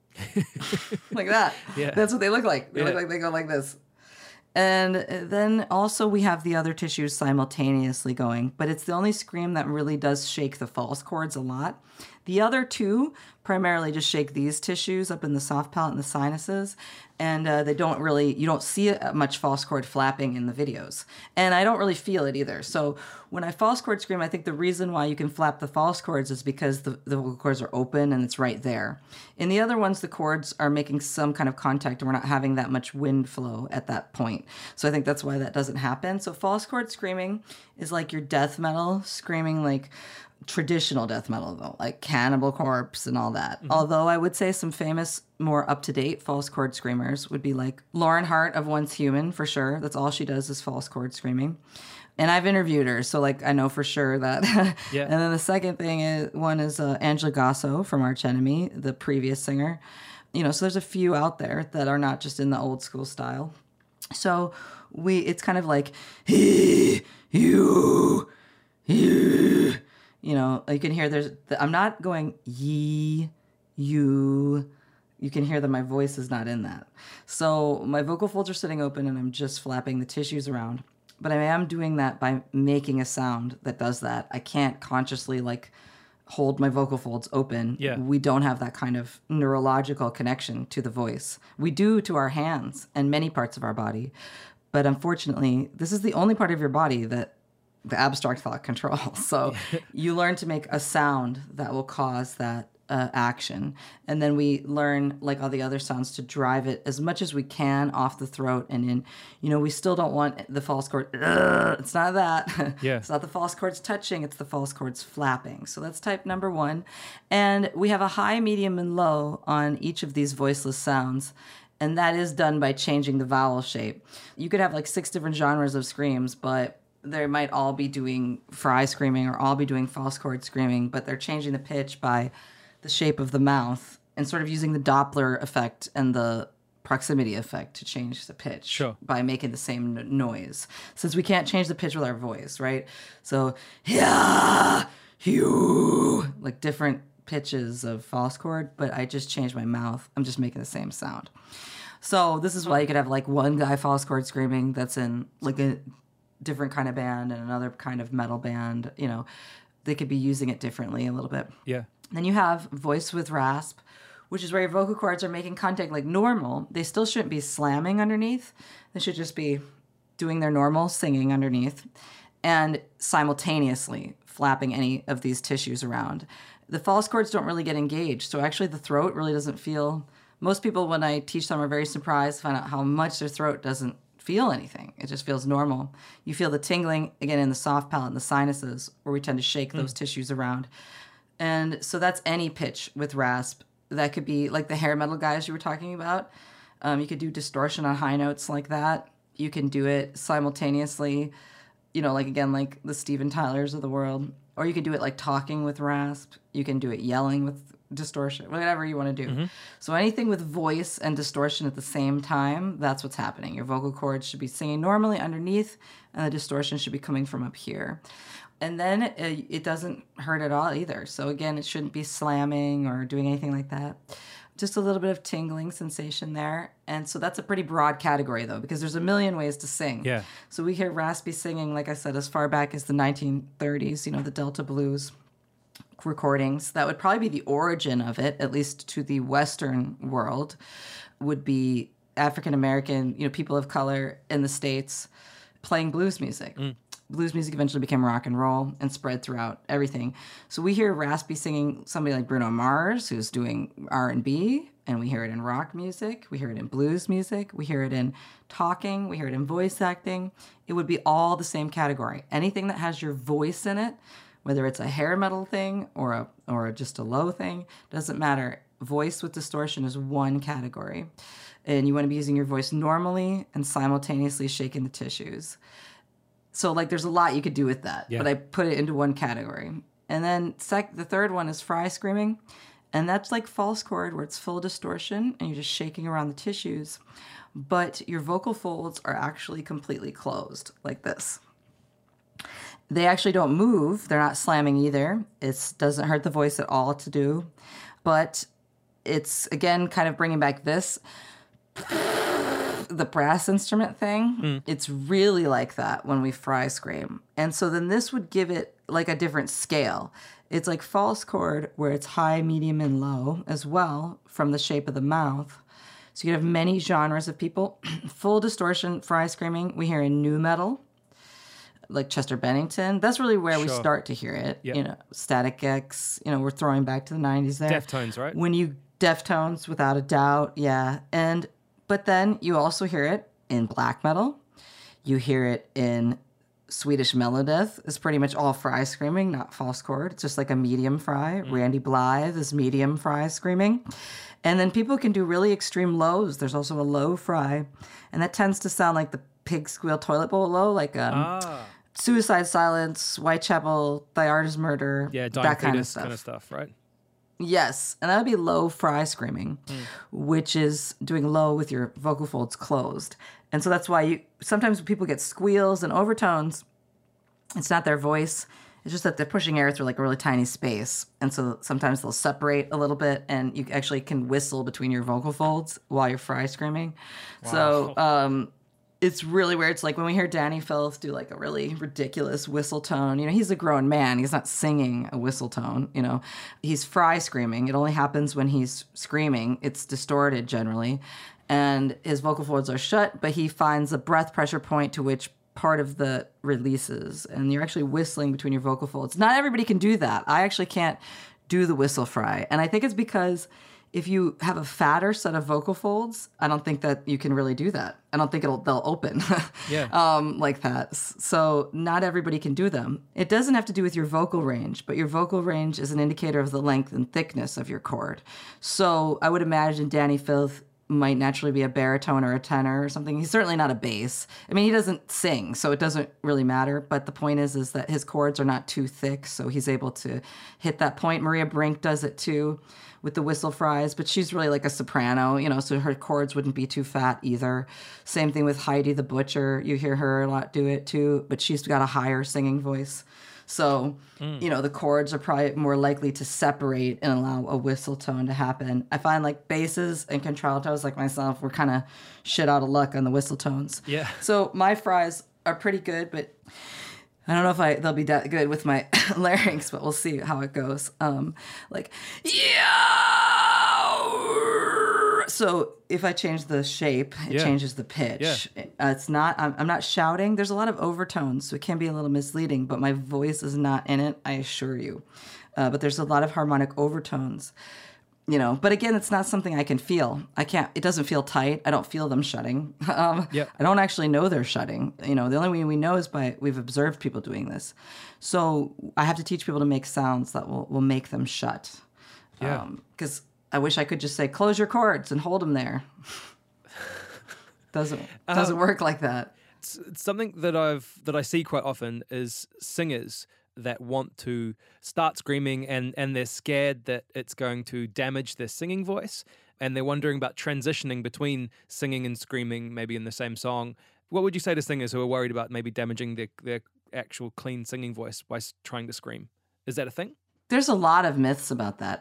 B: like that.
A: Yeah.
B: That's what they look like. They
A: yeah.
B: look like they go like this. And then also we have the other tissues simultaneously going, but it's the only scream that really does shake the false chords a lot. The other two primarily just shake these tissues up in the soft palate and the sinuses, and uh, they don't really, you don't see much false chord flapping in the videos. And I don't really feel it either. So when I false chord scream, I think the reason why you can flap the false chords is because the, the vocal cords are open and it's right there. In the other ones, the chords are making some kind of contact and we're not having that much wind flow at that point. So I think that's why that doesn't happen. So false chord screaming is like your death metal screaming, like traditional death metal though, like Cannibal Corpse and all that. Mm-hmm. Although I would say some famous, more up-to-date false chord screamers would be like Lauren Hart of Once Human, for sure. That's all she does is false chord screaming. And I've interviewed her, so like I know for sure that. Yeah. And then the second thing is one is uh, Angela Gasso from Arch Enemy, the previous singer. You know, so there's a few out there that are not just in the old school style. So we, it's kind of like he, you, you. You know, you can hear there's, I'm not going ye, you, you can hear that my voice is not in that. So my vocal folds are sitting open and I'm just flapping the tissues around. But I am doing that by making a sound that does that. I can't consciously like hold my vocal folds open.
A: Yeah.
B: We don't have that kind of neurological connection to the voice. We do to our hands and many parts of our body. But unfortunately, this is the only part of your body that the abstract thought controls. So you learn to make a sound that will cause that uh, action. And then we learn, like all the other sounds, to drive it as much as we can off the throat and in. You know, we still don't want the false chord. Ugh, it's not that.
A: Yeah.
B: It's not the false chords touching. It's the false chords flapping. So that's type number one. And we have a high, medium, and low on each of these voiceless sounds. And that is done by changing the vowel shape. You could have like six different genres of screams, but they might all be doing fry screaming or all be doing false chord screaming, but they're changing the pitch by the shape of the mouth and sort of using the Doppler effect and the proximity effect to change the pitch
A: Sure.
B: by making the same n- noise. Since we can't change the pitch with our voice, right? So, yeah, you, like different pitches of false chord, but I just changed my mouth. I'm just making the same sound. So this is why you could have like one guy false chord screaming that's in like a different kind of band and another kind of metal band. You know, they could be using it differently a little bit.
A: Yeah.
B: Then you have voice with rasp, which is where your vocal cords are making contact like normal. They still shouldn't be slamming underneath. They should just be doing their normal singing underneath and simultaneously flapping any of these tissues around. The false chords don't really get engaged. So actually the throat really doesn't feel... Most people, when I teach them, are very surprised to find out how much their throat doesn't feel anything. It just feels normal. You feel the tingling, again, in the soft palate and the sinuses, where we tend to shake those mm. tissues around. And so that's any pitch with rasp. That could be like the hair metal guys you were talking about. Um, you could do distortion on high notes like that. You can do it simultaneously, you know, like, again, like the Steven Tylers of the world. Or you could do it like talking with rasp. You can do it yelling with distortion, whatever you want to do. Mm-hmm. So anything with voice and distortion at the same time, that's what's happening. Your vocal cords should be singing normally underneath, and the distortion should be coming from up here. And then it, it doesn't hurt at all either. So again, it shouldn't be slamming or doing anything like that. Just a little bit of tingling sensation there. And so that's a pretty broad category, though, because there's a million ways to sing.
A: Yeah.
B: So we hear raspy singing, like I said, as far back as the nineteen thirties, you know, the Delta blues recordings. That would probably be the origin of it, at least to the Western world, would be African-American, you know, people of color in the States playing blues music. Mm. Blues music eventually became rock and roll and spread throughout everything. So we hear raspy singing somebody like Bruno Mars, who's doing R and B, and we hear it in rock music. We hear it in blues music. We hear it in talking. We hear it in voice acting. It would be all the same category. Anything that has your voice in it, whether it's a hair metal thing or a or just a low thing, doesn't matter. Voice with distortion is one category. And you want to be using your voice normally and simultaneously shaking the tissues. So, like, there's a lot you could do with that, yeah. But I put it into one category. And then sec- the third one is fry screaming, and that's like false chord, where it's full distortion, and you're just shaking around the tissues, but your vocal folds are actually completely closed, like this. They actually don't move. They're not slamming either. It doesn't hurt the voice at all to do, but it's, again, kind of bringing back this... the brass instrument thing, mm. It's really like that when we fry scream. And so then this would give it like a different scale. It's like false chord where it's high, medium, and low as well from the shape of the mouth. So you have many genres of people. Full distortion, fry screaming, we hear in nu metal, like Chester Bennington. That's really where sure. we start to hear it. Yep. You know, Static X, you know, we're throwing back to the nineties there.
A: Deftones, right?
B: When you, Deftones, without a doubt, yeah. And But then you also hear it in black metal. You hear it in Swedish Melodeath. It's pretty much all fry screaming, not false chord. It's just like a medium fry. Mm. Randy Blythe is medium fry screaming. And then people can do really extreme lows. There's also a low fry. And that tends to sound like the pig squeal toilet bowl low, like um, ah. Suicide Silence, Whitechapel, Thyarda's Murder,
A: yeah,
B: that kind of stuff.
A: kind of stuff, right?
B: Yes, and that would be low fry screaming, mm. which is doing low with your vocal folds closed. And so that's why you sometimes when people get squeals and overtones, it's not their voice, It's just that they're pushing air through like a really tiny space. And so sometimes they'll separate a little bit and you actually can whistle between your vocal folds while you're fry screaming. Wow. So um, it's really weird. It's like when we hear Danny Filth do like a really ridiculous whistle tone, you know, he's a grown man. He's not singing a whistle tone, you know. He's fry screaming. It only happens when he's screaming. It's distorted generally. And his vocal folds are shut, but he finds a breath pressure point to which part of the releases. And you're actually whistling between your vocal folds. Not everybody can do that. I actually can't do the whistle fry. And I think it's because if you have a fatter set of vocal folds, I don't think that you can really do that. I don't think it'll they'll open
A: yeah.
B: um, like that. So not everybody can do them. It doesn't have to do with your vocal range, but your vocal range is an indicator of the length and thickness of your cord. So I would imagine Danny Filth might naturally be a baritone or a tenor or something. He's certainly not a bass. I mean, he doesn't sing, so it doesn't really matter. But the point is, is that his chords are not too thick, so he's able to hit that point. Maria Brink does it too with the whistle fries, but she's really like a soprano, you know, so her chords wouldn't be too fat either. Same thing with Heidi the Butcher. You hear her a lot do it too, but she's got a higher singing voice. So, mm. you know, the chords are probably more likely to separate and allow a whistle tone to happen. I find like basses and contraltos like myself, we're kind of shit out of luck on the whistle tones.
A: Yeah.
B: So my fries are pretty good, but I don't know if I they'll be that good with my larynx, but we'll see how it goes. Um, like, yeah. So if I change the shape, it
A: yeah.
B: changes the pitch. Yeah. Uh, it's not, I'm, I'm not shouting. There's a lot of overtones, so it can be a little misleading, but my voice is not in it, I assure you. Uh, but there's a lot of harmonic overtones, you know. But again, it's not something I can feel. I can't, it doesn't feel tight. I don't feel them shutting. um,
A: yep.
B: I don't actually know they're shutting. You know, the only way we know is by, we've observed people doing this. So I have to teach people to make sounds that will, will make them shut.
A: Yeah.
B: Um, 'cause I wish I could just say, close your chords and hold them there. doesn't doesn't um, work like that.
A: It's, it's something that I've that I see quite often is singers that want to start screaming and, and they're scared that it's going to damage their singing voice, and they're wondering about transitioning between singing and screaming maybe in the same song. What would you say to singers who are worried about maybe damaging their, their actual clean singing voice by trying to scream? Is that a thing?
B: There's a lot of myths about that.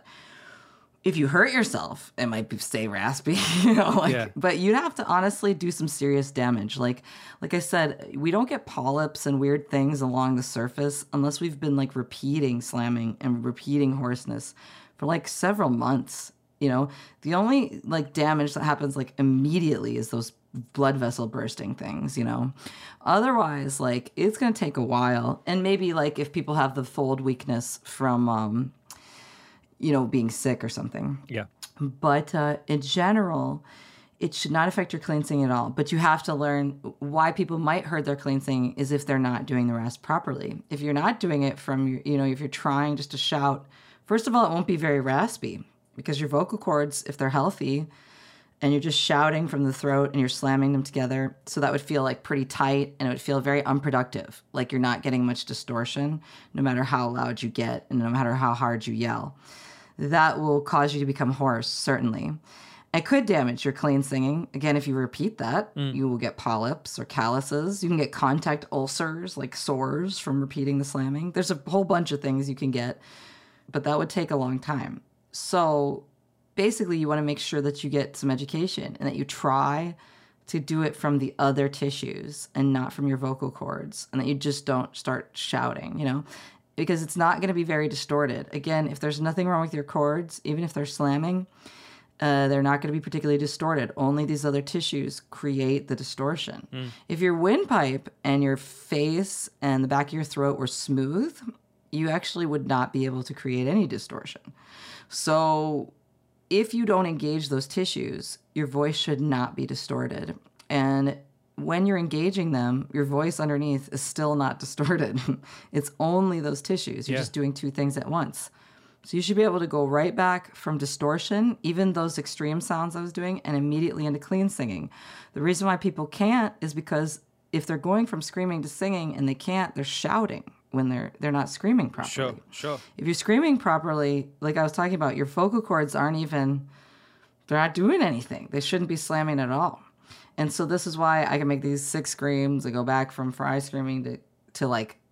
B: If you hurt yourself, it might be, stay raspy, you know, like, yeah. but you'd have to honestly do some serious damage. Like, like I said, we don't get polyps and weird things along the surface unless we've been like repeating slamming and repeating hoarseness for like several months. You know, the only like damage that happens like immediately is those blood vessel bursting things, you know. Otherwise, like, it's going to take a while. And maybe like if people have the fold weakness from, um, you know, being sick or something.
A: Yeah.
B: But uh, in general, it should not affect your clean singing at all. But you have to learn why people might hurt their clean singing is if they're not doing the rasp properly. If you're not doing it from, your, you know, if you're trying just to shout, first of all, it won't be very raspy because your vocal cords, if they're healthy, and you're just shouting from the throat and you're slamming them together, so that would feel like pretty tight and it would feel very unproductive, like you're not getting much distortion no matter how loud you get and no matter how hard you yell. That will cause you to become hoarse, certainly. It could damage your clean singing. Again, if you repeat that, mm. you will get polyps or calluses. You can get contact ulcers, like sores from repeating the slamming. There's a whole bunch of things you can get, but that would take a long time. So basically, you want to make sure that you get some education and that you try to do it from the other tissues and not from your vocal cords, and that you just don't start shouting, you know? Because it's not going to be very distorted. Again, if there's nothing wrong with your cords, even if they're slamming, uh, they're not going to be particularly distorted. Only these other tissues create the distortion. Mm. If your windpipe and your face and the back of your throat were smooth, you actually would not be able to create any distortion. So if you don't engage those tissues, your voice should not be distorted. And when you're engaging them, your voice underneath is still not distorted. It's only those tissues. You're yeah. just doing two things at once. So you should be able to go right back from distortion, even those extreme sounds I was doing, and immediately into clean singing. The reason why people can't is because if they're going from screaming to singing and they can't, they're shouting when they're they're not screaming properly.
A: Sure, sure.
B: If you're screaming properly, like I was talking about, your vocal cords aren't even, they're not doing anything. They shouldn't be slamming at all. And so this is why I can make these six screams. I go back from fry screaming to, to like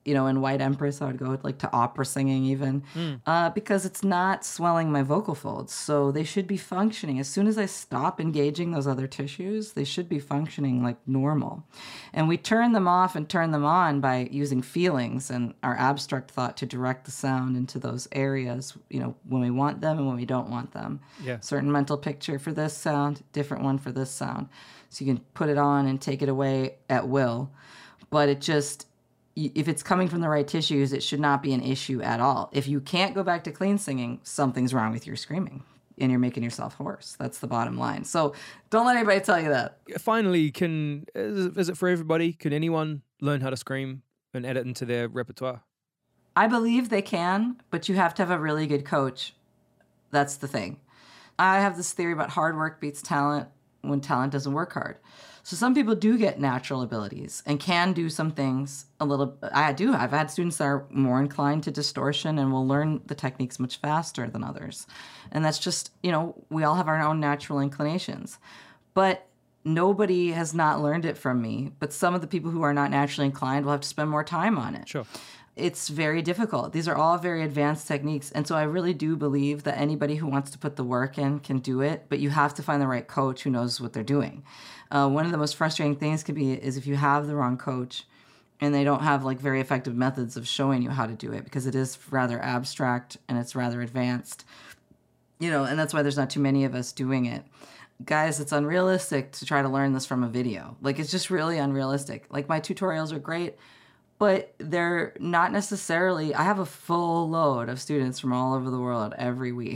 B: You know, in White Empress, I would go like to opera singing even, mm. uh, because it's not swelling my vocal folds. So they should be functioning. As soon as I stop engaging those other tissues, they should be functioning like normal. And we turn them off and turn them on by using feelings and our abstract thought to direct the sound into those areas, you know, when we want them and when we don't want them.
A: Yeah.
B: Certain mental picture for this sound, different one for this sound. So you can put it on and take it away at will. But it just... if it's coming from the right tissues, it should not be an issue at all. If you can't go back to clean singing, something's wrong with your screaming and you're making yourself hoarse. That's the bottom line. So don't let anybody tell you that.
A: Finally, can is it for everybody? Can anyone learn how to scream and add it into their repertoire?
B: I believe they can, but you have to have a really good coach. That's the thing. I have this theory about hard work beats talent when talent doesn't work hard. So some people do get natural abilities and can do some things a little. I do. I've had students that are more inclined to distortion and will learn the techniques much faster than others. And that's just, you know, we all have our own natural inclinations. But nobody has not learned it from me. But some of the people who are not naturally inclined will have to spend more time on it.
A: Sure.
B: It's very difficult. These are all very advanced techniques. And so I really do believe that anybody who wants to put the work in can do it, but you have to find the right coach who knows what they're doing. Uh, one of the most frustrating things can be is if you have the wrong coach and they don't have like very effective methods of showing you how to do it, because it is rather abstract and it's rather advanced, you know, and that's why there's not too many of us doing it. Guys, it's unrealistic to try to learn this from a video. Like, it's just really unrealistic. Like, my tutorials are great, but they're not necessarily, I have a full load of students from all over the world every week.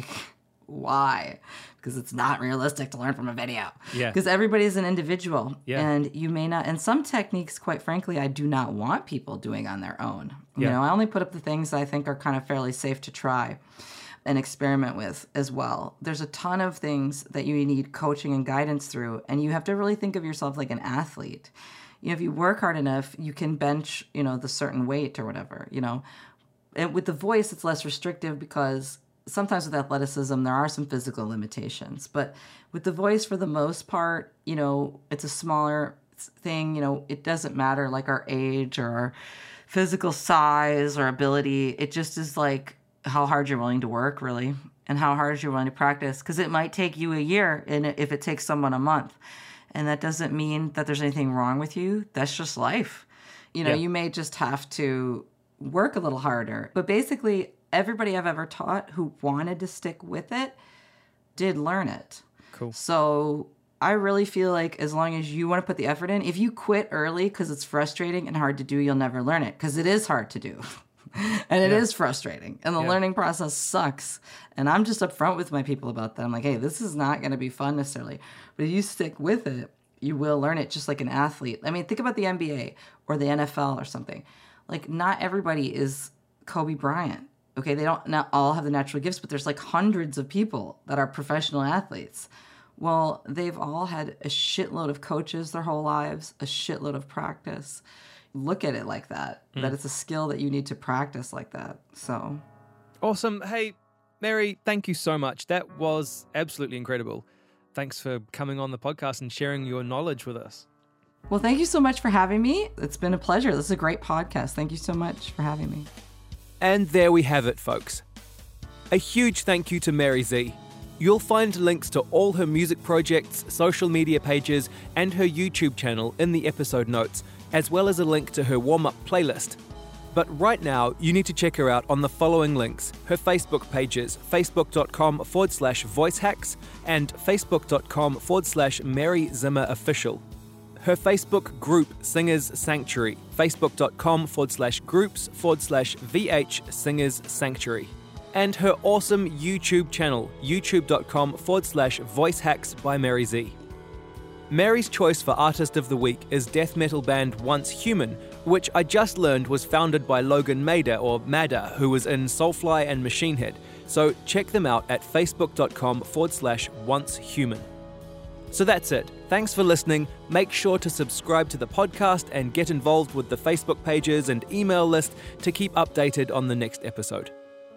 B: Why? Because it's not realistic to learn from a video.
A: Yeah.
B: Because everybody's an individual.
A: Yeah.
B: And you may not, and some techniques, quite frankly, I do not want people doing on their own. You
A: Yeah.
B: know, I only put up the things I think are kind of fairly safe to try and experiment with as well. There's a ton of things that you need coaching and guidance through, and you have to really think of yourself like an athlete. You know, if you work hard enough, you can bench, you know, the certain weight or whatever, you know. And with the voice, it's less restrictive because sometimes with athleticism, there are some physical limitations. But with the voice, for the most part, you know, it's a smaller thing. You know, it doesn't matter like our age or our physical size or ability. It just is like how hard you're willing to work, really, and how hard you're willing to practice. Because it might take you a year, and if it takes someone a month. And that doesn't mean that there's anything wrong with you. That's just life. You know,
A: Yeah.
B: you may just have to work a little harder. But basically, everybody I've ever taught who wanted to stick with it did learn it.
A: Cool.
B: So I really feel like as long as you want to put the effort in, if you quit early because it's frustrating and hard to do, you'll never learn it, because it is hard to do. And it
A: Yeah.
B: is frustrating. And the
A: Yeah.
B: learning process sucks. And I'm just upfront with my people about that. I'm like, hey, this is not going to be fun necessarily. But if you stick with it, you will learn it just like an athlete. I mean, think about the N B A or the N F L or something. Like, not everybody is Kobe Bryant. Okay, they don't not all have the natural gifts, but there's like hundreds of people that are professional athletes. Well, they've all had a shitload of coaches their whole lives, a shitload of practice. Look at it like that, mm. that it's a skill that you need to practice like that. So
A: awesome. Hey, Mary, thank you so much. That was absolutely incredible. Thanks for coming on the podcast and sharing your knowledge with us.
B: Well, thank you so much for having me. It's been a pleasure. This is a great podcast. Thank you so much for having me.
A: And there we have it, folks. A huge thank you to Mary Z. You'll find links to all her music projects, social media pages, and her YouTube channel in the episode notes, as well as a link to her warm-up playlist. But right now, you need to check her out on the following links: her Facebook pages, facebook.com forward slash voicehacks and facebook.com forward slash Mary Zimmer Official. Her Facebook group, Singers Sanctuary, facebook.com forward slash groups forward slash VH Singers Sanctuary. And her awesome YouTube channel, youtube.com forward slash voicehacks by Mary Z. Mary's choice for Artist of the Week is death metal band Once Human, which I just learned was founded by Logan Mader, or Madder, who was in Soulfly and Machine Head. So check them out at facebook.com forward slash Once Human. So that's it. Thanks for listening. Make sure to subscribe to the podcast and get involved with the Facebook pages and email list to keep updated on the next episode.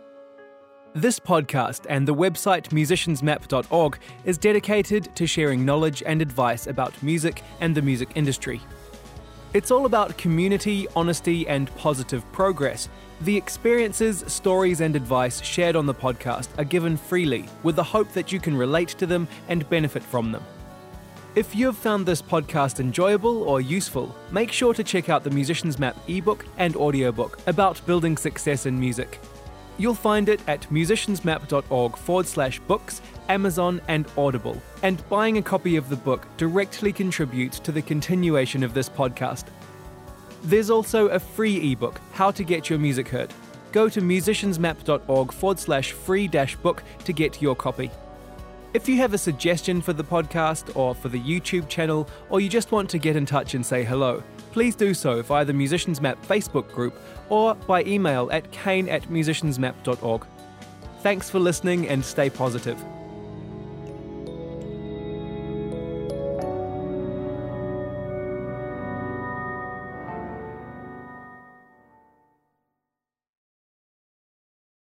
A: This podcast and the website musicians map dot org is dedicated to sharing knowledge and advice about music and the music industry. It's all about community, honesty, and positive progress. The experiences, stories, and advice shared on the podcast are given freely, with the hope that you can relate to them and benefit from them. If you've found this podcast enjoyable or useful, make sure to check out the Musician's Map ebook and audiobook about building success in music. You'll find it at musiciansmap.org forward slash books, Amazon, and Audible. And buying a copy of the book directly contributes to the continuation of this podcast. There's also a free ebook, How to Get Your Music Heard. Go to musiciansmap.org forward slash free dash book to get your copy. If you have a suggestion for the podcast or for the YouTube channel, or you just want to get in touch and say hello, please do so via the Musicians Map Facebook group or by email at kane at musiciansmap dot org. Thanks for listening and stay positive.